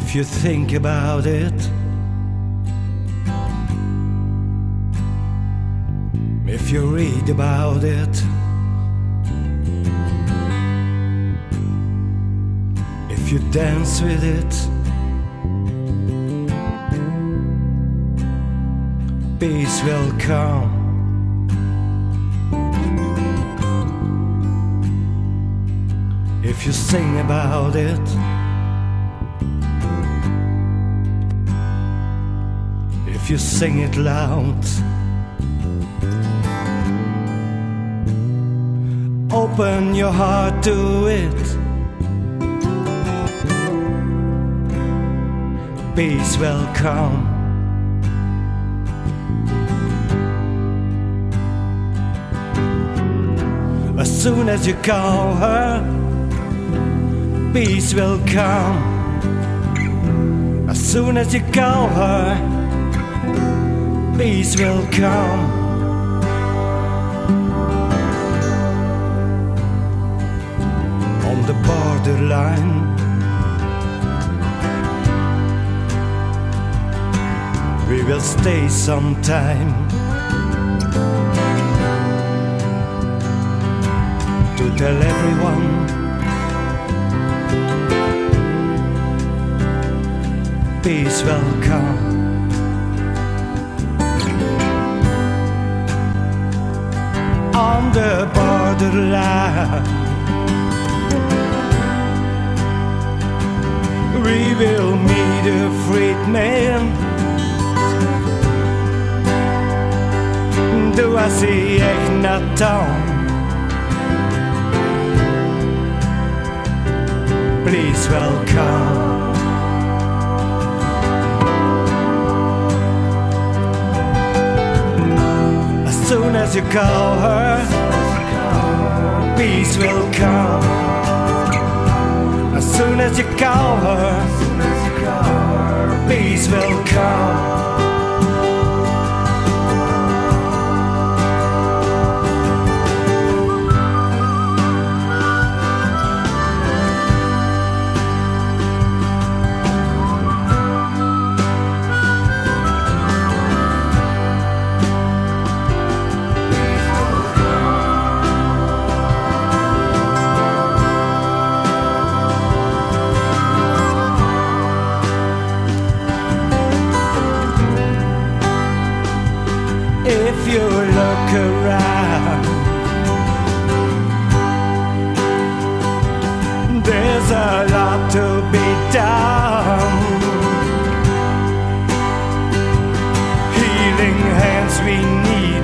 If you think about it, if you read about it, if you dance with it, peace will come. If you sing about it, if you sing it loud, open your heart to it, peace will come. As soon as you call her, peace will come. As soon as you call her, peace will come. On the borderline, we will stay sometime to tell everyone peace will come. On the borderline, we will meet a freed man. Du hast sie echt not down. Please welcome. As soon as you call her, peace will come. As soon as you call her, peace will come. If you look around, there's a lot to be done. Healing hands we need.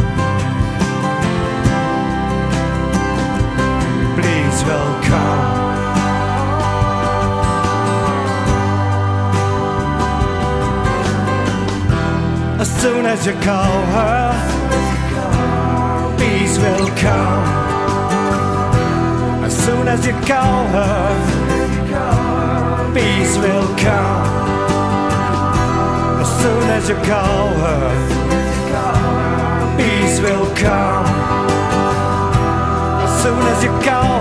Please welcome. As soon as you call her, peace will come. As soon as you call her, peace will come. As soon as you call her, peace will come. As soon as you call